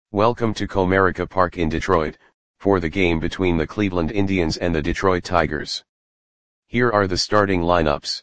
Welcome to Comerica Park in Detroit, for the game between the Cleveland Indians and the Detroit Tigers. Here are the starting lineups.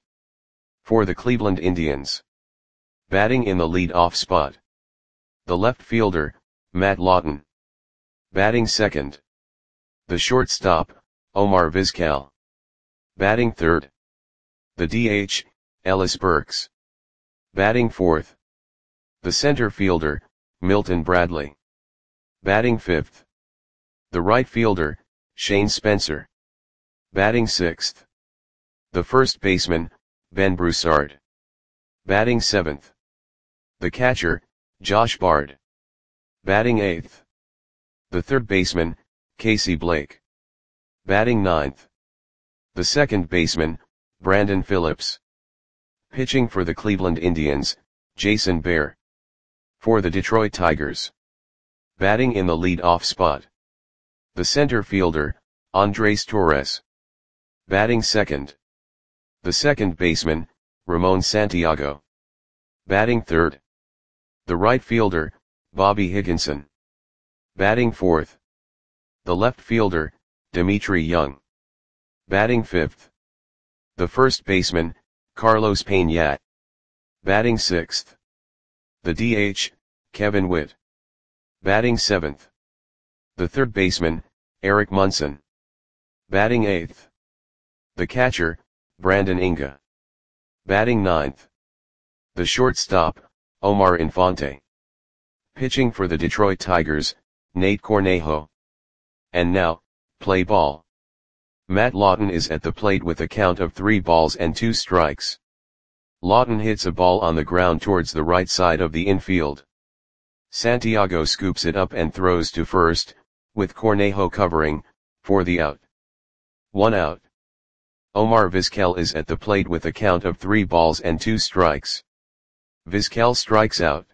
For the Cleveland Indians. Batting in the lead-off spot. The left fielder, Matt Lawton. Batting second. The shortstop, Omar Vizquel. Batting third. The DH, Ellis Burks. Batting fourth. The center fielder, Milton Bradley. Batting fifth. The right fielder, Shane Spencer. Batting sixth. The first baseman, Ben Broussard. Batting seventh. The catcher, Josh Bard. Batting eighth. The third baseman, Casey Blake. Batting ninth. The second baseman, Brandon Phillips. Pitching for the Cleveland Indians, Jason Bear. For the Detroit Tigers. Batting in the lead-off spot. The center fielder, Andres Torres. Batting second. The second baseman, Ramon Santiago. Batting third. The right fielder, Bobby Higginson. Batting fourth. The left fielder, Dimitri Young. Batting fifth. The first baseman, Carlos Peña. Batting sixth. The DH, Kevin Witt. Batting seventh. The third baseman, Eric Munson. Batting eighth. The catcher, Brandon Inga. Batting ninth. The shortstop, Omar Infante. Pitching for the Detroit Tigers, Nate Cornejo. And now, play ball. Matt Lawton is at the plate with a count of 3 balls and 2 strikes. Lawton hits a ball on the ground towards the right side of the infield. Santiago scoops it up and throws to first, with Cornejo covering, for the out. 1 out. Omar Vizquel is at the plate with a count of 3 balls and 2 strikes. Vizquel strikes out.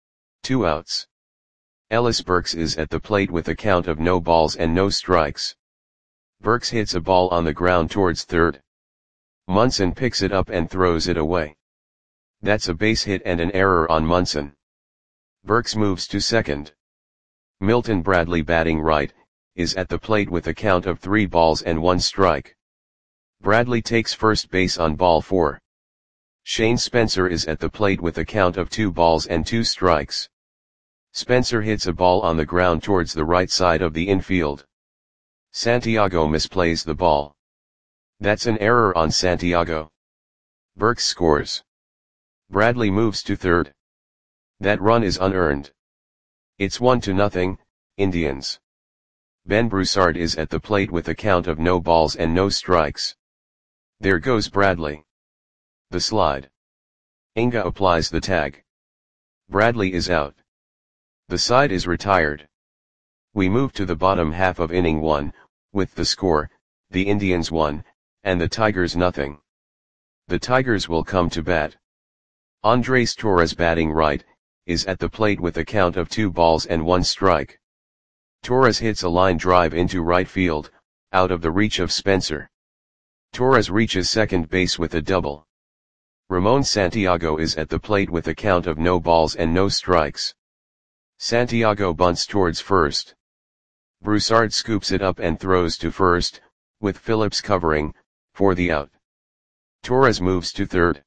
2 outs. Ellis Burks is at the plate with a count of no balls and no strikes. Burks hits a ball on the ground towards third. Munson picks it up and throws it away. That's a base hit and an error on Munson. Burks moves to second. Milton Bradley, batting right, is at the plate with a count of 3 balls and 1 strike. Bradley takes first base on ball 4. Shane Spencer is at the plate with a count of 2 balls and 2 strikes. Spencer hits a ball on the ground towards the right side of the infield. Santiago misplays the ball. That's an error on Santiago. Burks scores. Bradley moves to third. That run is unearned. It's 1-0, Indians. Ben Broussard is at the plate with a count of no balls and no strikes. There goes Bradley. The slide. Inga applies the tag. Bradley is out. The side is retired. We move to the bottom half of inning 1, with the score, the Indians 1, and the Tigers 0. The Tigers will come to bat. Andres Torres, batting right, is at the plate with a count of 2 balls and 1 strike. Torres hits a line drive into right field, out of the reach of Spencer. Torres reaches second base with a double. Ramon Santiago is at the plate with a count of no balls and no strikes. Santiago bunts towards first. Broussard scoops it up and throws to first, with Phillips covering, for the out. Torres moves to third.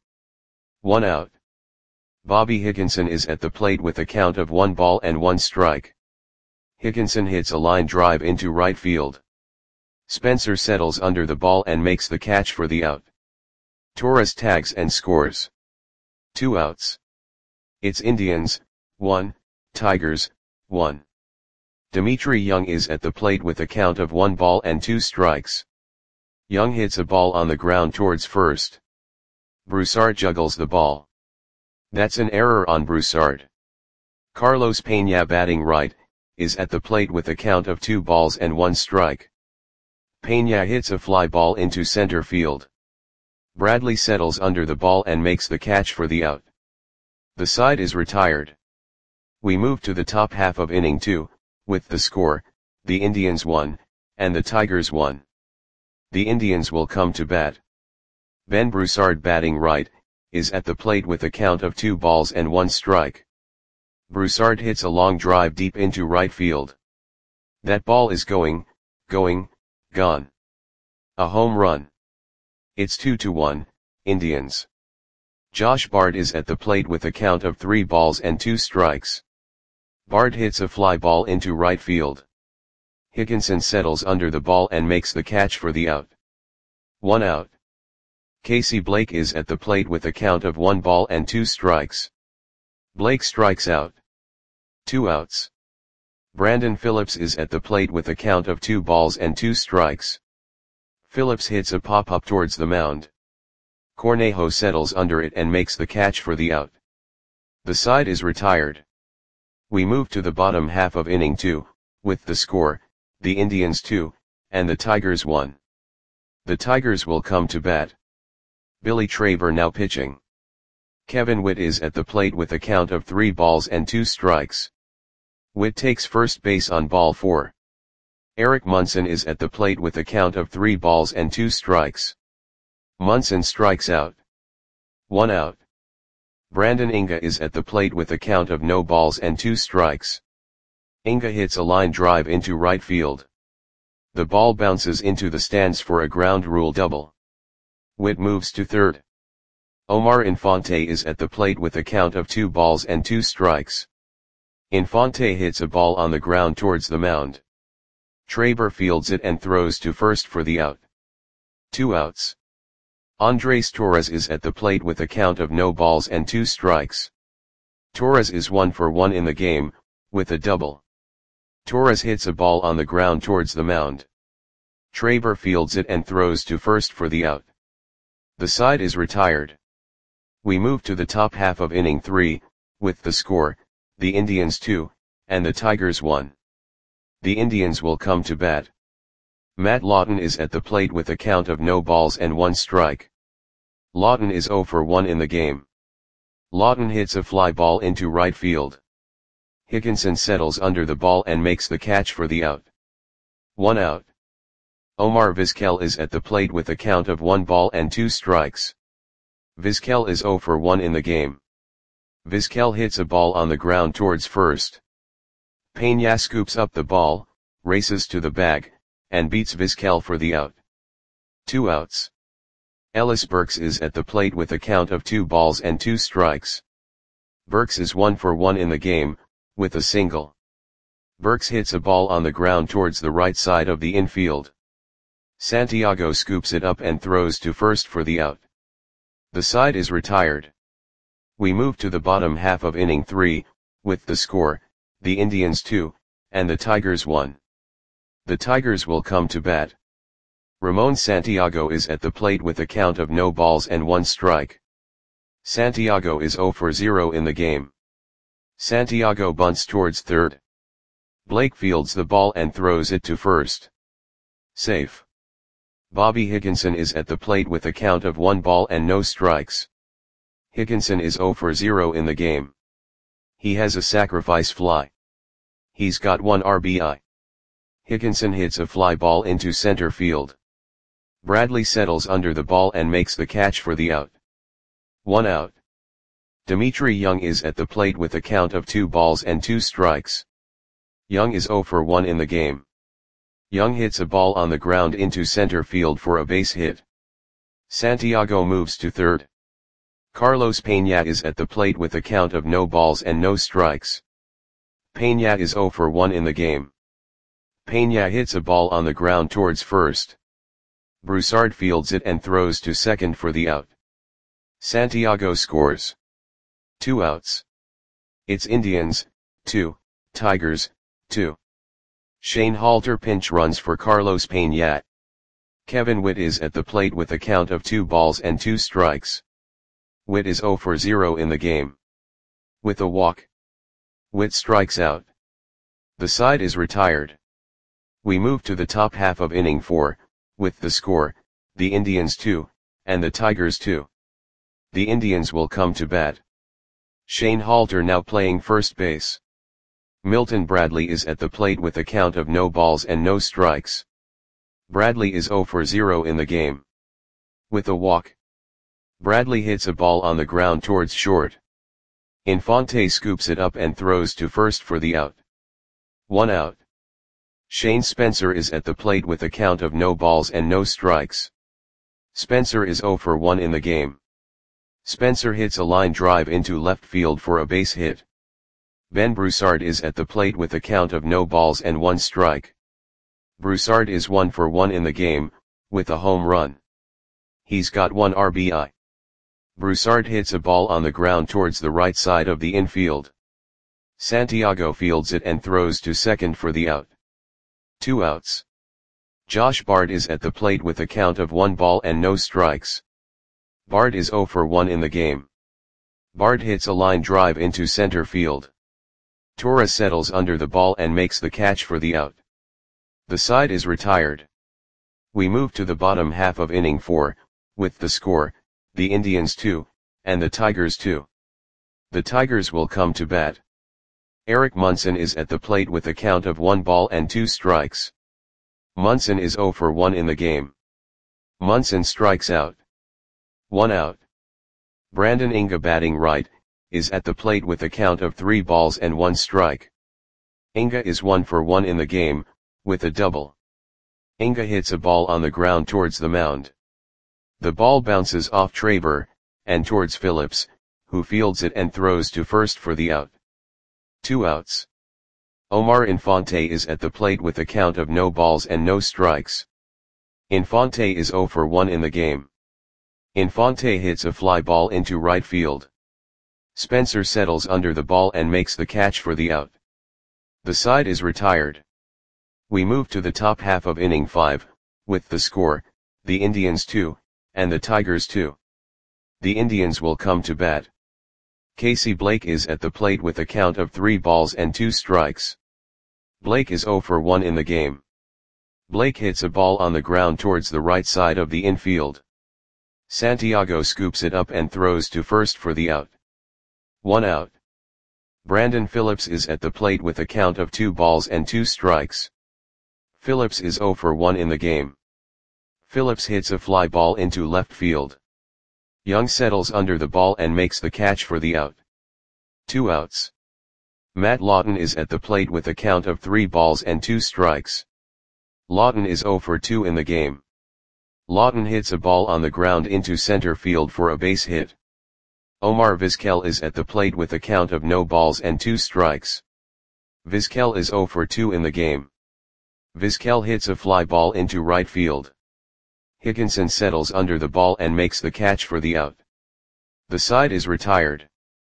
1 out. Bobby Higginson is at the plate with a count of 1 ball and 1 strike. Higginson hits a line drive into right field. Spencer settles under the ball and makes the catch for the out. Torres tags and scores. 2 outs. It's Indians, 1, Tigers, 1. Dimitri Young is at the plate with a count of 1 ball and 2 strikes. Young hits a ball on the ground towards first. Broussard juggles the ball. That's an error on Broussard. Carlos Peña, batting right, is at the plate with a count of 2 balls and 1 strike. Peña hits a fly ball into center field. Bradley settles under the ball and makes the catch for the out. The side is retired. We move to the top half of inning 2, with the score, the Indians 1, and the Tigers 1. The Indians will come to bat. Ben Broussard, batting right, is at the plate with a count of 2 balls and 1 strike. Broussard hits a long drive deep into right field. That ball is gone. A home run. It's 2-1, Indians. Josh Bard is at the plate with a count of 3 balls and 2 strikes. Bard hits a fly ball into right field. Higginson settles under the ball and makes the catch for the out. 1 out. Casey Blake is at the plate with a count of 1 ball and 2 strikes. Blake strikes out. 2 outs. Brandon Phillips is at the plate with a count of 2 balls and 2 strikes. Phillips hits a pop-up towards the mound. Cornejo settles under it and makes the catch for the out. The side is retired. We move to the bottom half of inning 2, with the score, the Indians 2, and the Tigers 1. The Tigers will come to bat. Billy Traver now pitching. Kevin Witt is at the plate with a count of 3 balls and 2 strikes. Witt takes first base on ball 4. Eric Munson is at the plate with a count of 3 balls and 2 strikes. Munson strikes out. 1 out. Brandon Inga is at the plate with a count of no balls and 2 strikes. Inga hits a line drive into right field. The ball bounces into the stands for a ground rule double. Witt moves to third. Omar Infante is at the plate with a count of 2 balls and 2 strikes. Infante hits a ball on the ground towards the mound. Traber fields it and throws to first for the out. 2 outs. Andres Torres is at the plate with a count of no balls and 2 strikes. Torres is 1 for 1 in the game, with a double. Torres hits a ball on the ground towards the mound. Traber fields it and throws to first for the out. The side is retired. We move to the top half of inning 3, with the score, the Indians 2, and the Tigers 1. The Indians will come to bat. Matt Lawton is at the plate with a count of no balls and 1 strike. Lawton is 0 for 1 in the game. Lawton hits a fly ball into right field. Higginson settles under the ball and makes the catch for the out. 1 out. Omar Vizquel is at the plate with a count of 1 ball and 2 strikes. Vizquel is 0 for 1 in the game. Vizquel hits a ball on the ground towards first. Peña scoops up the ball, races to the bag, and beats Vizquel for the out. 2 outs. Ellis Burks is at the plate with a count of 2 balls and 2 strikes. Burks is 1 for 1 in the game, with a single. Burks hits a ball on the ground towards the right side of the infield. Santiago scoops it up and throws to first for the out. The side is retired. We move to the bottom half of inning 3, with the score, the Indians 2, and the Tigers 1. The Tigers will come to bat. Ramon Santiago is at the plate with a count of no balls and 1 strike. Santiago is 0 for 0 in the game. Santiago bunts towards third. Blake fields the ball and throws it to first. Safe. Bobby Higginson is at the plate with a count of 1 ball and no strikes. Higginson is 0 for 0 in the game. He has a sacrifice fly. He's got 1 RBI. Higginson hits a fly ball into center field. Bradley settles under the ball and makes the catch for the out. 1 out. Dimitri Young is at the plate with a count of 2 balls and 2 strikes. Young is 0 for 1 in the game. Young hits a ball on the ground into center field for a base hit. Santiago moves to third. Carlos Peña is at the plate with a count of no balls and no strikes. Peña is 0 for 1 in the game. Peña hits a ball on the ground towards first. Broussard fields it and throws to second for the out. Santiago scores. 2 outs. It's Indians, 2, Tigers, 2. Shane Halter pinch runs for Carlos Peña. Kevin Witt is at the plate with a count of 2 balls and 2 strikes. Witt is 0 for 0 in the game. With a walk. Witt strikes out. The side is retired. We move to the top half of inning 4, with the score, the Indians 2, and the Tigers 2. The Indians will come to bat. Shane Halter now playing first base. Milton Bradley is at the plate with a count of no balls and no strikes. Bradley is 0 for 0 in the game. With a walk. Bradley hits a ball on the ground towards short. Infante scoops it up and throws to first for the out. 1 out. Shane Spencer is at the plate with a count of no balls and no strikes. Spencer is 0 for 1 in the game. Spencer hits a line drive into left field for a base hit. Ben Broussard is at the plate with a count of no balls and 1 strike. Broussard is 1 for 1 in the game, with a home run. He's got 1 RBI. Broussard hits a ball on the ground towards the right side of the infield. Santiago fields it and throws to second for the out. 2 outs. Josh Bard is at the plate with a count of 1 ball and no strikes. Bard is 0 for 1 in the game. Bard hits a line drive into center field. Torres settles under the ball and makes the catch for the out. The side is retired. We move to the bottom half of inning 4, with the score, the Indians 2, and the Tigers 2. The Tigers will come to bat. Eric Munson is at the plate with a count of 1 ball and 2 strikes. Munson is 0 for 1 in the game. Munson strikes out. 1 out. Brandon Inga, batting right, is at the plate with a count of 3 balls and 1 strike. Inga is 1 for 1 in the game, with a double. Inga hits a ball on the ground towards the mound. The ball bounces off Traber, and towards Phillips, who fields it and throws to first for the out. 2 outs. Omar Infante is at the plate with a count of no balls and no strikes. Infante is 0 for 1 in the game. Infante hits a fly ball into right field. Spencer settles under the ball and makes the catch for the out. The side is retired. We move to the top half of inning 5, with the score, the Indians 2, and the Tigers 2. The Indians will come to bat. Casey Blake is at the plate with a count of 3 balls and 2 strikes. Blake is 0 for 1 in the game. Blake hits a ball on the ground towards the right side of the infield. Santiago scoops it up and throws to first for the out. 1 out. Brandon Phillips is at the plate with a count of 2 balls and 2 strikes. Phillips is 0 for 1 in the game. Phillips hits a fly ball into left field. Young settles under the ball and makes the catch for the out. 2 outs. Matt Lawton is at the plate with a count of 3 balls and 2 strikes. Lawton is 0 for 2 in the game. Lawton hits a ball on the ground into center field for a base hit. Omar Vizquel is at the plate with a count of no balls and 2 strikes. Vizquel is 0 for 2 in the game. Vizquel hits a fly ball into right field. Higginson settles under the ball and makes the catch for the out. The side is retired.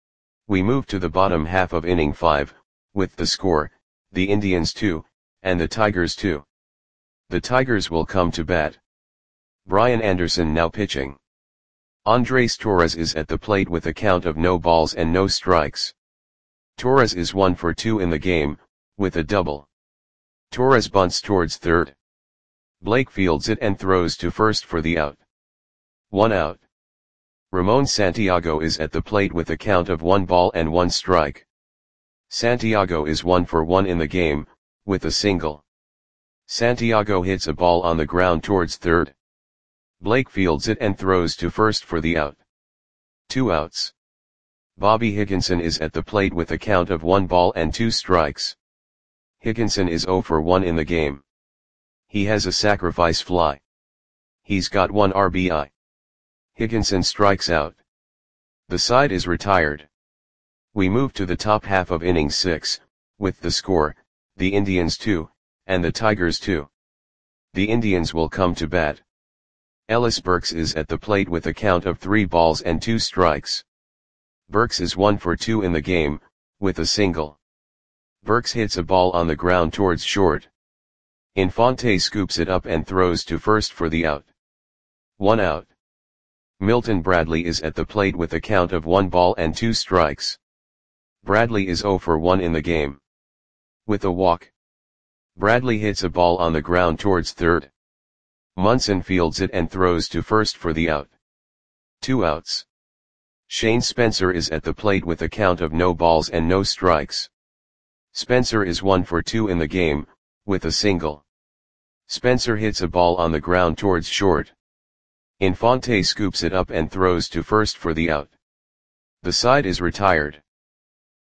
We move to the bottom half of inning 5, with the score, the Indians 2, and the Tigers 2. The Tigers will come to bat. Brian Anderson now pitching. Andres Torres is at the plate with a count of no balls and no strikes. Torres is 1 for 2 in the game, with a double. Torres bunts towards third. Blake fields it and throws to first for the out. 1 out. Ramon Santiago is at the plate with a count of 1 ball and 1 strike. Santiago is 1 for 1 in the game, with a single. Santiago hits a ball on the ground towards third. Blake fields it and throws to first for the out. 2 outs. Bobby Higginson is at the plate with a count of 1 ball and 2 strikes. Higginson is 0 for 1 in the game. He has a sacrifice fly. He's got 1 RBI. Higginson strikes out. The side is retired. We move to the top half of inning 6, with the score, the Indians 2, and the Tigers 2. The Indians will come to bat. Ellis Burks is at the plate with a count of 3 balls and 2 strikes. Burks is 1 for 2 in the game, with a single. Burks hits a ball on the ground towards short. Infante scoops it up and throws to first for the out. 1 out. Milton Bradley is at the plate with a count of 1 ball and 2 strikes. Bradley is 0 for 1 in the game. With a walk. Bradley hits a ball on the ground towards third. Munson fields it and throws to first for the out. 2 outs. Shane Spencer is at the plate with a count of no balls and no strikes. Spencer is 1 for 2 in the game, with a single. Spencer hits a ball on the ground towards short. Infante scoops it up and throws to first for the out. The side is retired.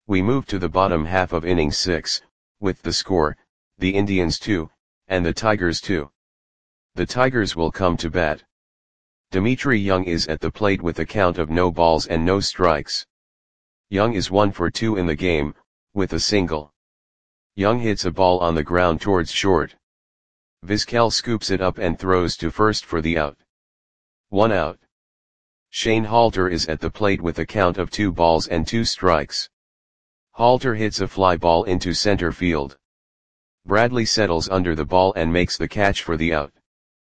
We move to the bottom half of inning 6, with the score, the Indians 2, and the Tigers 2. The Tigers will come to bat. Dimitri Young is at the plate with a count of no balls and no strikes. Young is 1 for 2 in the game, with a single. Young hits a ball on the ground towards short. Vizquel scoops it up and throws to first for the out. 1 out. Shane Halter is at the plate with a count of 2 balls and 2 strikes. Halter hits a fly ball into center field. Bradley settles under the ball and makes the catch for the out.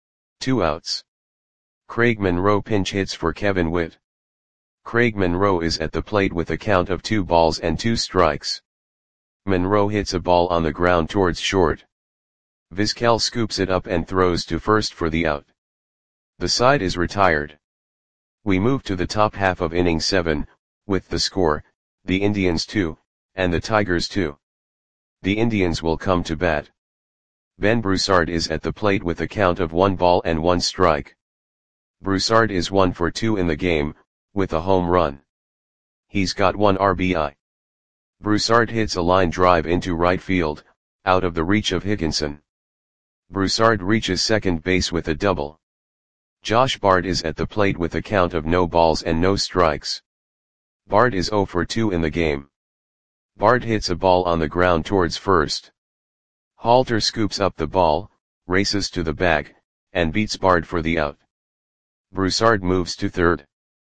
2 outs. Craig Monroe pinch hits for Kevin Witt. Craig Monroe is at the plate with a count of 2 balls and 2 strikes. Monroe hits a ball on the ground towards short. Vizquel scoops it up and throws to first for the out. The side is retired. We move to the top half of inning 7, with the score, the Indians 2, and the Tigers 2. The Indians will come to bat. Ben Broussard is at the plate with a count of 1 ball and 1 strike. Broussard is 1 for 2 in the game, with a home run. He's got 1 RBI. Broussard hits a line drive into right field, out of the reach of Higginson. Broussard reaches second base with a double. Josh Bard is at the plate with a count of no balls and no strikes. Bard is 0 for 2 in the game. Bard hits a ball on the ground towards first. Halter scoops up the ball, races to the bag, and beats Bard for the out. Broussard moves to third.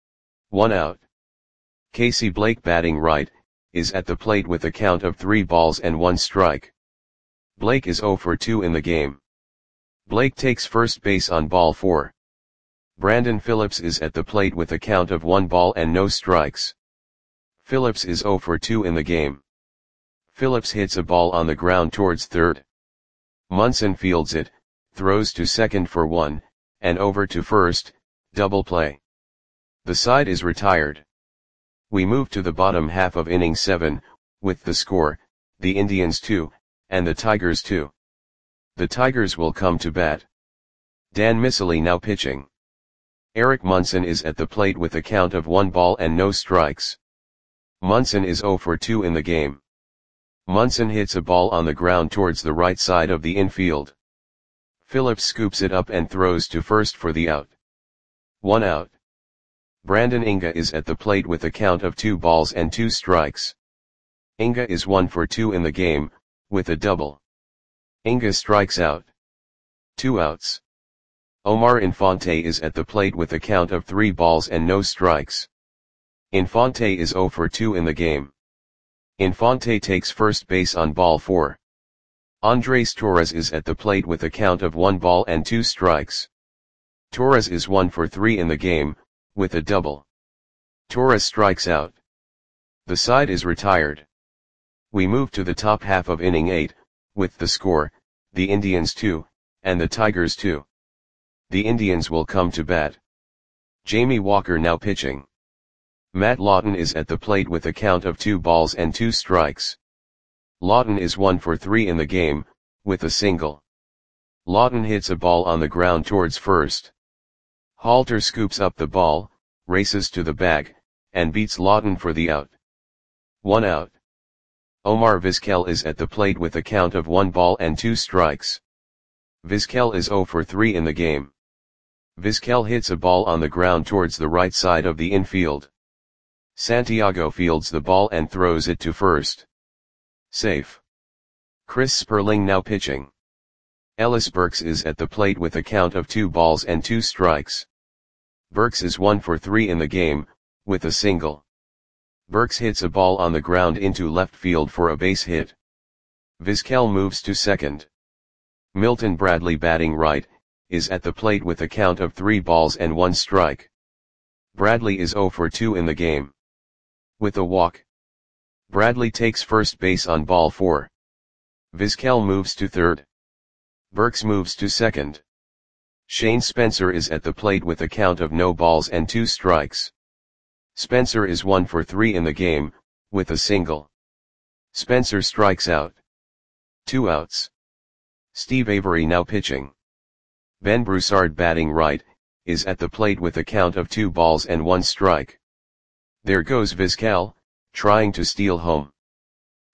1 out. Casey Blake, batting right, is at the plate with a count of 3 balls and 1 strike. Blake is 0 for 2 in the game. Blake takes first base on ball 4. Brandon Phillips is at the plate with a count of 1 ball and no strikes. Phillips is 0 for 2 in the game. Phillips hits a ball on the ground towards third. Munson fields it, throws to second for 1, and over to first, double play. The side is retired. We move to the bottom half of inning 7, with the score, the Indians 2, and the Tigers 2. The Tigers will come to bat. Dan Miceli now pitching. Eric Munson is at the plate with a count of 1 ball and no strikes. Munson is 0 for 2 in the game. Munson hits a ball on the ground towards the right side of the infield. Phillips scoops it up and throws to first for the out. 1 out. Brandon Inga is at the plate with a count of 2 balls and 2 strikes. Inga is 1 for 2 in the game, with a double. Inga strikes out. 2 outs. Omar Infante is at the plate with a count of 3 balls and no strikes. Infante is 0 for 2 in the game. Infante takes first base on ball 4. Andres Torres is at the plate with a count of 1 ball and 2 strikes. Torres is 1 for 3 in the game, with a double. Torres strikes out. The side is retired. We move to the top half of inning 8, with the score, the Indians 2, and the Tigers 2. The Indians will come to bat. Jamie Walker now pitching. Matt Lawton is at the plate with a count of 2 balls and 2 strikes. Lawton is 1 for 3 in the game, with a single. Lawton hits a ball on the ground towards first. Halter scoops up the ball, races to the bag, and beats Lawton for the out. 1 out. Omar Vizquel is at the plate with a count of 1 ball and 2 strikes. Vizquel is 0 for 3 in the game. Vizquel hits a ball on the ground towards the right side of the infield. Santiago fields the ball and throws it to first. Safe. Chris Sperling now pitching. Ellis Burks is at the plate with a count of 2 balls and 2 strikes. Burks is 1 for 3 in the game, with a single. Burks hits a ball on the ground into left field for a base hit. Vizquel moves to second. Milton Bradley, batting right, is at the plate with a count of 3 balls and 1 strike. Bradley is 0 for 2 in the game. With a walk. Bradley takes first base on ball 4. Vizquel moves to third. Burks moves to second. Shane Spencer is at the plate with a count of no balls and 2 strikes. Spencer is 1 for 3 in the game, with a single. Spencer strikes out. 2 outs. Steve Avery now pitching. Ben Broussard, batting right, is at the plate with a count of 2 balls and 1 strike. There goes Vizquel, trying to steal home.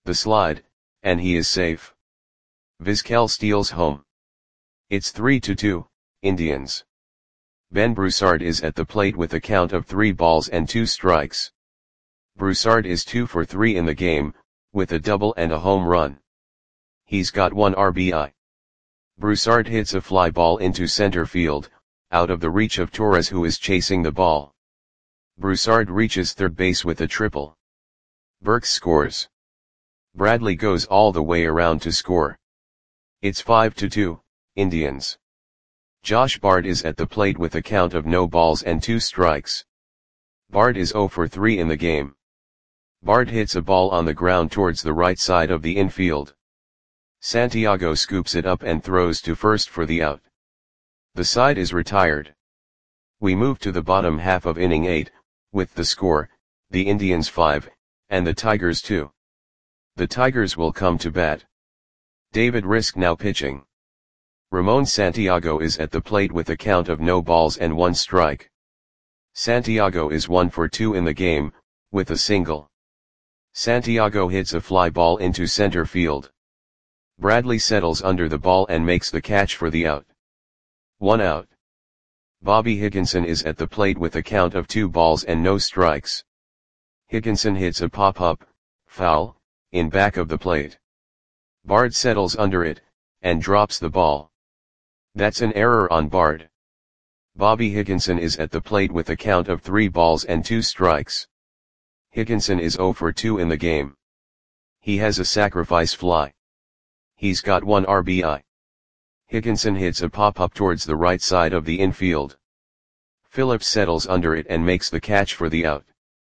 The slide, and he is safe. Vizquel steals home. It's 3-2, Indians. Ben Broussard is at the plate with a count of 3 balls and 2 strikes. Broussard is 2 for 3 in the game, with a double and a home run. He's got 1 RBI. Broussard hits a fly ball into center field, out of the reach of Torres, who is chasing the ball. Broussard reaches third base with a triple. Burks scores. Bradley goes all the way around to score. It's 5-2, Indians. Josh Bard is at the plate with a count of no balls and 2 strikes. Bard is 0 for 3 in the game. Bard hits a ball on the ground towards the right side of the infield. Santiago scoops it up and throws to first for the out. The side is retired. We move to the bottom half of inning 8, with the score, the Indians 5, and the Tigers 2. The Tigers will come to bat. David Risk now pitching. Ramon Santiago is at the plate with a count of no balls and 1 strike. Santiago is 1 for 2 in the game, with a single. Santiago hits a fly ball into center field. Bradley settles under the ball and makes the catch for the out. 1 out. Bobby Higginson is at the plate with a count of 2 balls and no strikes. Higginson hits a pop-up, foul, in back of the plate. Bard settles under it, and drops the ball. That's an error on Bard. Bobby Higginson is at the plate with a count of 3 balls and 2 strikes. Higginson is 0 for 2 in the game. He has a sacrifice fly. He's got 1 RBI. Higginson hits a pop-up towards the right side of the infield. Phillips settles under it and makes the catch for the out.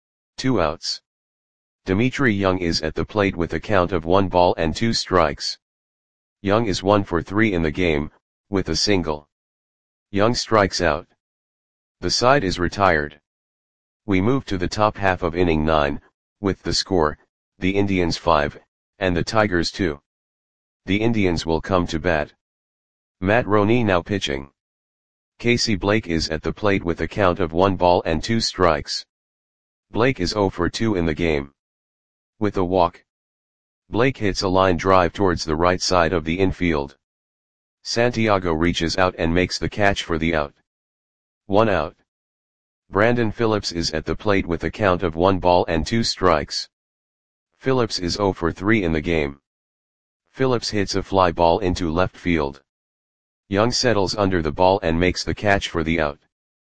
2 outs. Dimitri Young is at the plate with a count of 1 ball and 2 strikes. Young is 1 for 3 in the game, with a single. Young strikes out. The side is retired. We move to the top half of inning 9, with the score, the Indians 5, and the Tigers 2. The Indians will come to bat. Matt Roney now pitching. Casey Blake is at the plate with a count of 1 ball and 2 strikes. Blake is 0 for 2 in the game. With a walk. Blake hits a line drive towards the right side of the infield. Santiago reaches out and makes the catch for the out. 1 out. Brandon Phillips is at the plate with a count of 1 ball and 2 strikes. Phillips is 0 for 3 in the game. Phillips hits a fly ball into left field. Young settles under the ball and makes the catch for the out.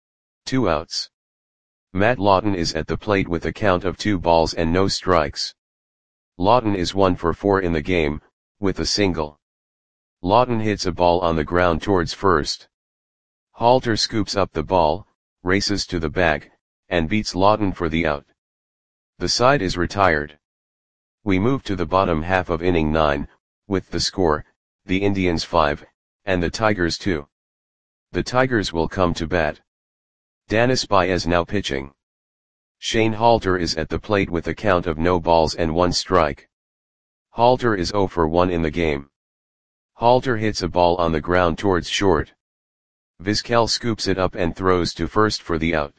2 outs. Matt Lawton is at the plate with a count of 2 balls and no strikes. Lawton is 1 for 4 in the game, with a single. Lawton hits a ball on the ground towards first. Halter scoops up the ball, races to the bag, and beats Lawton for the out. The side is retired. We move to the bottom half of inning 9, with the score, the Indians 5, and the Tigers 2. The Tigers will come to bat. Danis Baez now pitching. Shane Halter is at the plate with a count of no balls and 1 strike. Halter is 0 for 1 in the game. Halter hits a ball on the ground towards short. Vizquel scoops it up and throws to first for the out.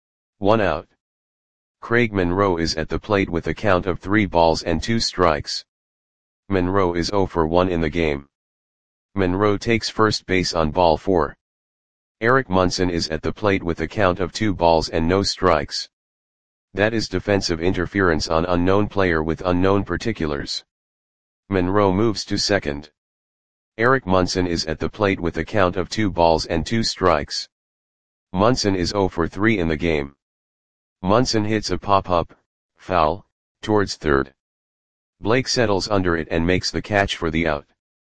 1 out. Craig Monroe is at the plate with a count of 3 balls and 2 strikes. Monroe is 0 for 1 in the game. Monroe takes first base on ball 4. Eric Munson is at the plate with a count of 2 balls and no strikes. That is defensive interference on unknown player with unknown particulars. Monroe moves to second. Eric Munson is at the plate with a count of 2 balls and 2 strikes. Munson is 0 for 3 in the game. Munson hits a pop-up, foul, towards third. Blake settles under it and makes the catch for the out.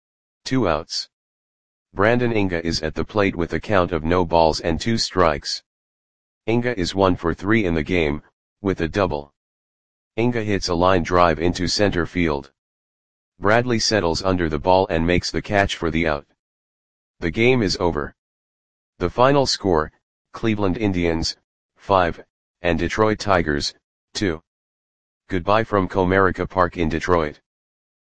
2 outs. Brandon Inga is at the plate with a count of no balls and 2 strikes. Inga is 1 for 3 in the game, with a double. Inga hits a line drive into center field. Bradley settles under the ball and makes the catch for the out. The game is over. The final score, Cleveland Indians, 5, and Detroit Tigers, 2. Goodbye from Comerica Park in Detroit.